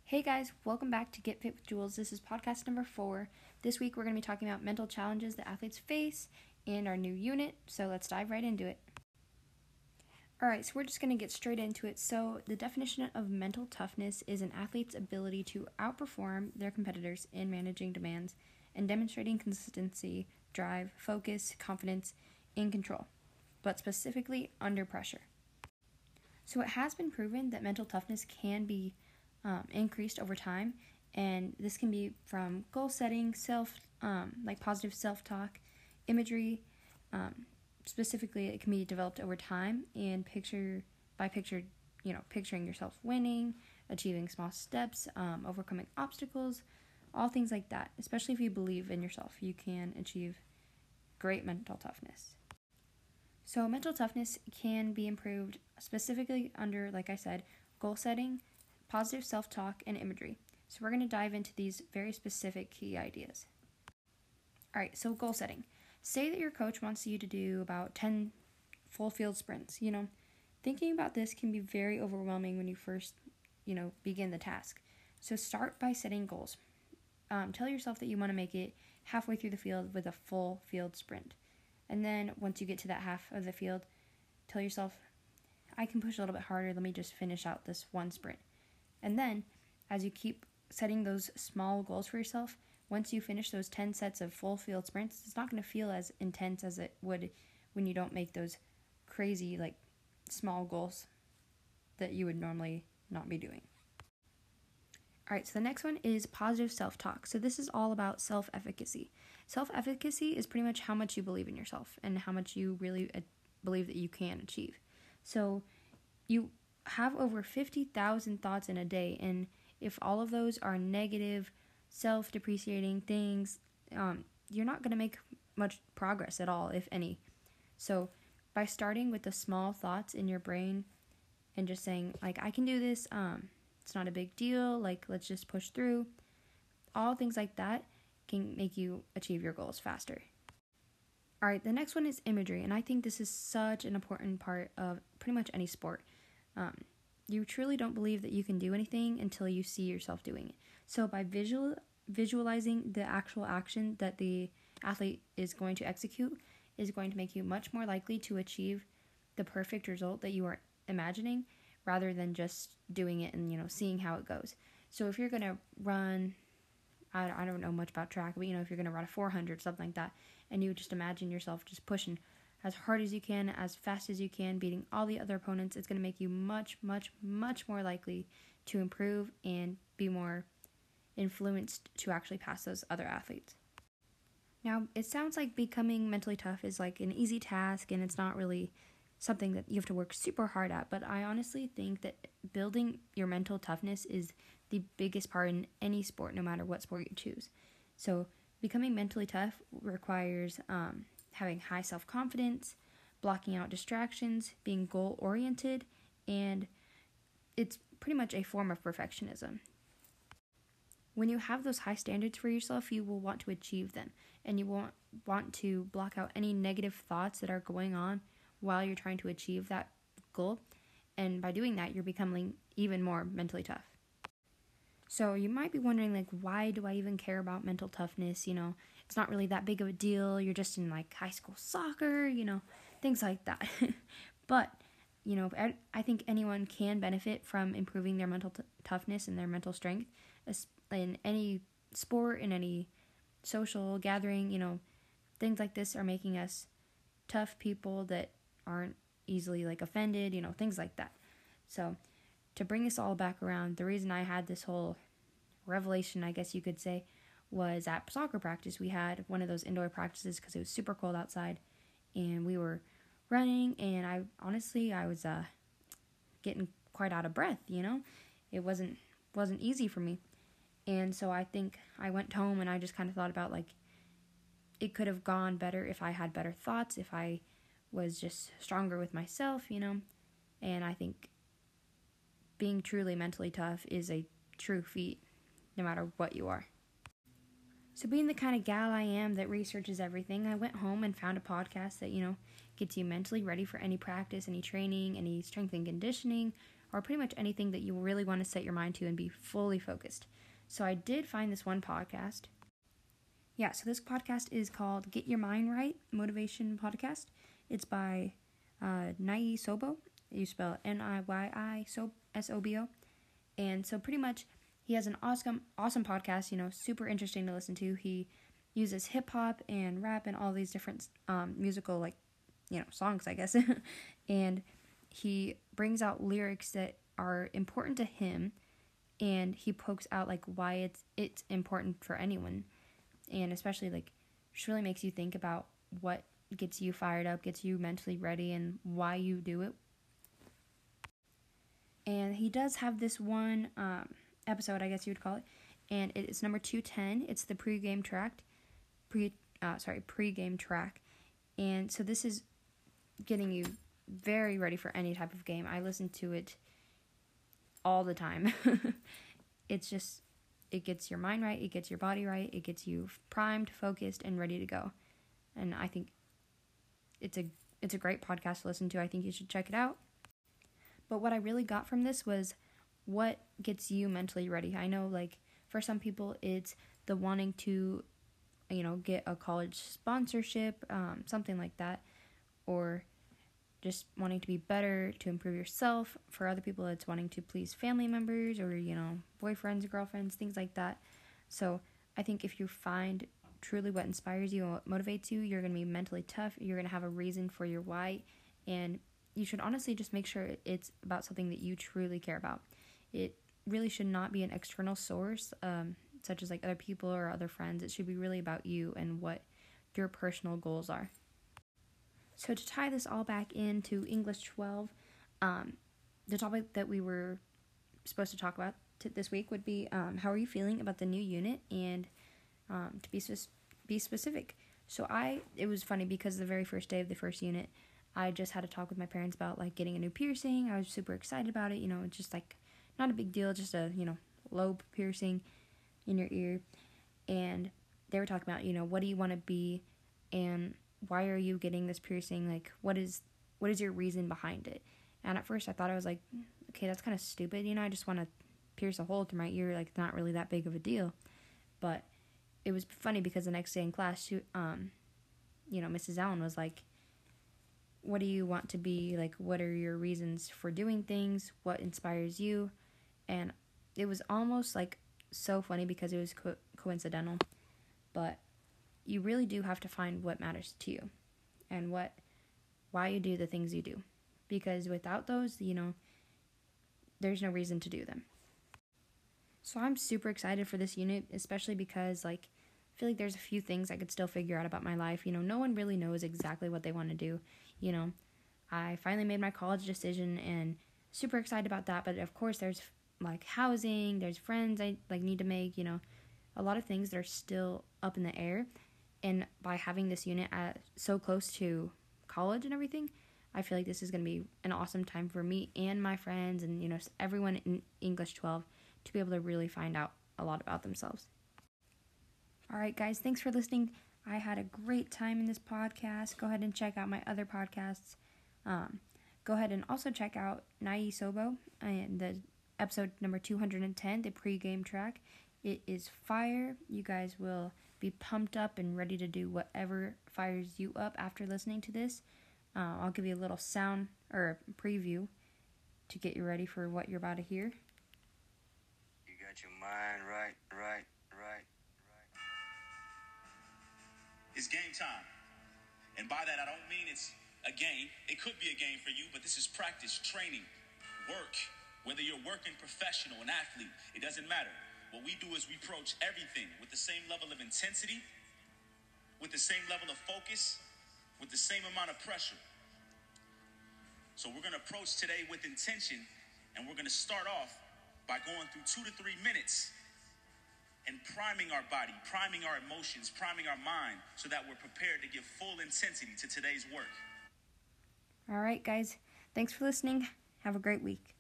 Hey guys, welcome back to Get Fit with Jules. This is podcast number 4. This week we're going to be talking about mental challenges that athletes face in our new unit, so let's dive right into it. Alright, so we're just going to get straight into it. So the definition of mental toughness is an athlete's ability to outperform their competitors in managing demands and demonstrating consistency, drive, focus, confidence, and control, but specifically under pressure. So it has been proven that mental toughness can be increased over time, and this can be from goal setting, positive self-talk, imagery. Specifically, it can be developed over time and picturing yourself winning, achieving small steps, overcoming obstacles, all things like that. Especially if you believe in yourself, you can achieve great mental toughness. So mental toughness can be improved specifically under, like I said, goal setting, positive self-talk, and imagery. So we're going to dive into these very specific key ideas. Alright, so goal setting. Say that your coach wants you to do about 10 full field sprints. Thinking about this can be very overwhelming when you first, begin the task. So start by setting goals. Tell yourself that you want to make it halfway through the field with a full field sprint. And then once you get to that half of the field, tell yourself, I can push a little bit harder, let me just finish out this one sprint. And then, as you keep setting those small goals for yourself, once you finish those 10 sets of full field sprints, it's not going to feel as intense as it would when you don't make those crazy, small goals that you would normally not be doing. Alright, so the next one is positive self-talk. So this is all about self-efficacy. Self-efficacy is pretty much how much you believe in yourself and how much you really believe that you can achieve. So you have over 50,000 thoughts in a day, and if all of those are negative, self-depreciating things, you're not going to make much progress at all, if any. So by starting with the small thoughts in your brain and just saying, I can do this, it's not a big deal, let's just push through, all things like that can make you achieve your goals faster. Alright, the next one is imagery, and I think this is such an important part of pretty much any sport. You truly don't believe that you can do anything until you see yourself doing it. So by visualizing the actual action that the athlete is going to execute is going to make you much more likely to achieve the perfect result that you are imagining rather than just doing it and, seeing how it goes. So if you're going to run, I don't know much about track, but, if you're going to run a 400, something like that, and you just imagine yourself just pushing as hard as you can, as fast as you can, beating all the other opponents, it's going to make you much, much, much more likely to improve and be more influenced to actually pass those other athletes. Now, it sounds like becoming mentally tough is an easy task, and it's not really something that you have to work super hard at, but I honestly think that building your mental toughness is the biggest part in any sport, no matter what sport you choose. So becoming mentally tough requires having high self-confidence, blocking out distractions, being goal-oriented, and it's pretty much a form of perfectionism. When you have those high standards for yourself, you will want to achieve them, and you won't want to block out any negative thoughts that are going on while you're trying to achieve that goal, and by doing that, you're becoming even more mentally tough. So you might be wondering, why do I even care about mental toughness? It's not really that big of a deal. You're just in, high school soccer, things like that. But, I think anyone can benefit from improving their mental toughness and their mental strength in any sport, in any social gathering. Things like this are making us tough people that aren't easily, offended, things like that. So to bring this all back around, the reason I had this whole revelation, I guess you could say, was at soccer practice. We had one of those indoor practices because it was super cold outside, and we were running, and I was getting quite out of breath. It wasn't easy for me, and so I think I went home and I just kind of thought about it could have gone better if I had better thoughts, if I was just stronger with myself, and I think being truly mentally tough is a true feat, no matter what you are. So being the kind of gal I am that researches everything, I went home and found a podcast that, gets you mentally ready for any practice, any training, any strength and conditioning, or pretty much anything that you really want to set your mind to and be fully focused. So I did find this one podcast. Yeah, so this podcast is called Get Your Mind Right Motivation Podcast. It's by Nai Sobo. You spell it Niyi Sobo. And so pretty much he has an awesome podcast, super interesting to listen to. He uses hip hop and rap and all these different musical songs, I guess. And he brings out lyrics that are important to him, and he pokes out why it's important for anyone. And especially just really makes you think about what gets you fired up, gets you mentally ready, and why you do it. And he does have this one episode, I guess you would call it, and it's number 210. It's the pregame track. And so this is getting you very ready for any type of game. I listen to it all the time. It gets your mind right, it gets your body right, it gets you primed, focused, and ready to go. And I think it's a great podcast to listen to. I think you should check it out. But what I really got from this was what gets you mentally ready. I know, for some people, it's the wanting to, get a college sponsorship, something like that, or just wanting to be better, to improve yourself. For other people, it's wanting to please family members or, boyfriends or girlfriends, things like that. So I think if you find truly what inspires you and what motivates you, you're going to be mentally tough. You're going to have a reason for your why, and you should honestly just make sure it's about something that you truly care about. It really should not be an external source, such as other people or other friends. It should be really about you and what your personal goals are. So to tie this all back into English 12, the topic that we were supposed to talk about this week would be how are you feeling about the new unit, and to be specific. So it was funny because the very first day of the first unit, I just had a talk with my parents about getting a new piercing. I was super excited about it. It's just not a big deal, just a lobe piercing in your ear. And they were talking about what do you want to be, and why are you getting this piercing? What is your reason behind it? And at first I thought I was okay, that's kind of stupid. I just want to pierce a hole through my ear. It's not really that big of a deal. But it was funny because the next day in class, she, Mrs. Allen was what do you want to be? What are your reasons for doing things? What inspires you? And it was almost so funny because it was coincidental. But you really do have to find what matters to you and why you do the things you do. Because without those, there's no reason to do them. So I'm super excited for this unit, especially because I feel there's a few things I could still figure out about my life. No one really knows exactly what they want to do. I finally made my college decision and super excited about that. But of course there's housing, there's friends I need to make, a lot of things that are still up in the air. And by having this unit so close to college and everything, I feel this is going to be an awesome time for me and my friends and, everyone in English 12 to be able to really find out a lot about themselves. All right, guys, thanks for listening. I had a great time in this podcast. Go ahead and check out my other podcasts. Go ahead and also check out Nai Sobo and the episode number 210, the pregame track. It is fire. You guys will be pumped up and ready to do whatever fires you up after listening to this. I'll give you a little sound or preview to get you ready for what you're about to hear. You got your mind right. It's game time. And by that, I don't mean it's a game. It could be a game for you, but this is practice, training, work. Whether you're working professional, an athlete, it doesn't matter. What we do is we approach everything with the same level of intensity, with the same level of focus, with the same amount of pressure. So we're going to approach today with intention, and we're going to start off by going through 2 to 3 minutes and priming our body, priming our emotions, priming our mind so that we're prepared to give full intensity to today's work. All right, guys. Thanks for listening. Have a great week.